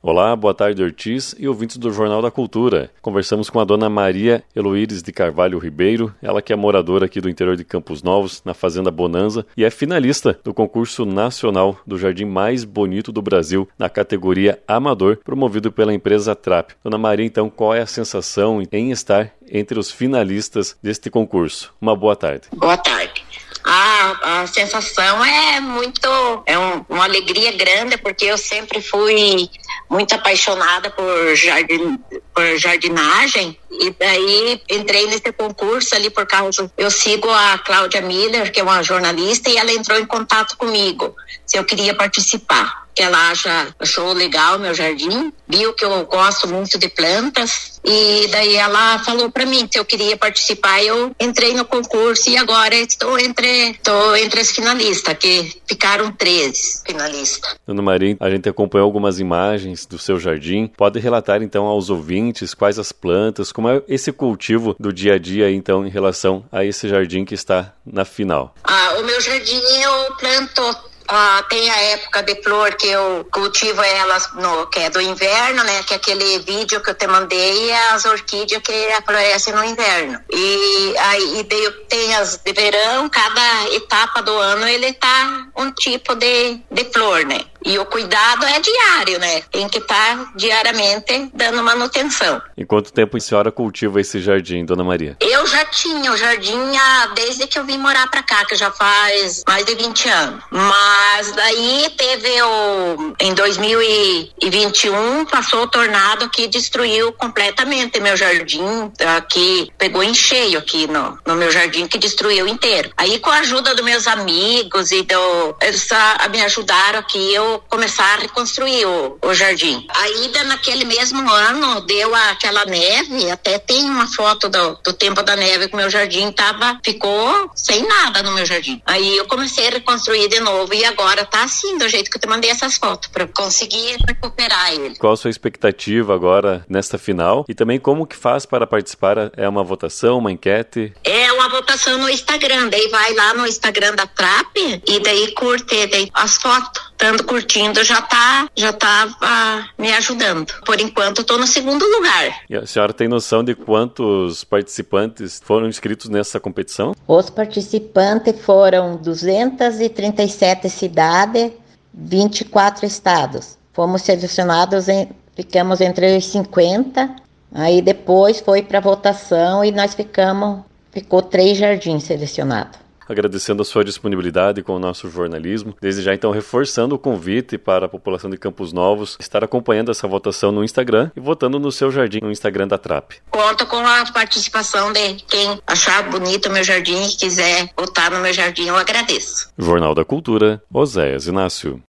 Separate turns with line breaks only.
Olá, boa tarde, Ortiz e ouvintes do Jornal da Cultura. Conversamos com a dona Maria Heloíris de Carvalho Ribeiro, ela que é moradora aqui do interior de Campos Novos, na Fazenda Bonanza, e é finalista do concurso nacional do Jardim Mais Bonito do Brasil, na categoria Amador, promovido pela empresa Trap. Dona Maria, então, qual é a sensação em estar entre os finalistas deste concurso? Uma boa tarde.
Boa tarde. A sensação é uma alegria grande, porque eu sempre fui muito apaixonada por jardinagem, e daí entrei nesse concurso ali por causa, eu sigo a Cláudia Miller, que é uma jornalista, e ela entrou em contato comigo se eu queria participar. Ela achou legal meu jardim, viu que eu gosto muito de plantas, e daí ela falou para mim se eu queria participar. Eu entrei no concurso e agora estou entre as finalistas, que ficaram 13 finalistas.
Dona Maria, a gente acompanhou algumas imagens do seu jardim. Pode relatar então aos ouvintes quais as plantas, como é esse cultivo do dia a dia então em relação a esse jardim que está na final?
O meu jardim eu planto. Tem a época de flor que eu cultivo elas que é do inverno, né? Que é aquele vídeo que eu te mandei, as orquídeas que aparecem no inverno. E aí tem as de verão, cada etapa do ano ele tá um tipo de flor, né? E o cuidado é diário, né? Tem que estar diariamente dando manutenção.
E quanto tempo a senhora cultiva esse jardim, Dona Maria?
Eu já tinha o jardim desde que eu vim morar pra cá, que já faz mais de 20 anos. Mas daí teve em 2021, passou o tornado que destruiu completamente meu jardim, que pegou em cheio aqui no meu jardim, que destruiu inteiro. Aí com a ajuda dos meus amigos eles me ajudaram aqui, eu começar a reconstruir o jardim. Ainda naquele mesmo ano deu aquela neve, até tem uma foto do tempo da neve que o meu jardim ficou sem nada no meu jardim. Aí eu comecei a reconstruir de novo e agora tá assim, do jeito que eu te mandei essas fotos, para conseguir recuperar ele.
Qual a sua expectativa agora nesta final? E também como que faz para participar? É uma votação, uma enquete?
É uma votação no Instagram, daí vai lá no Instagram da Trap e daí curte as fotos. Estando curtindo já tá me ajudando. Por enquanto eu tô no segundo lugar.
E a senhora tem noção de quantos participantes foram inscritos nessa competição?
Os participantes foram 237 cidades, 24 estados. Fomos selecionados, ficamos entre os 50, aí depois foi para votação e nós ficou 3 jardins selecionados.
Agradecendo a sua disponibilidade com o nosso jornalismo. Desde já, então, reforçando o convite para a população de Campos Novos estar acompanhando essa votação no Instagram e votando no seu jardim, no Instagram da Trap.
Conto com a participação de quem achar bonito o meu jardim e quiser votar no meu jardim, eu agradeço.
Jornal da Cultura, Oséias Inácio.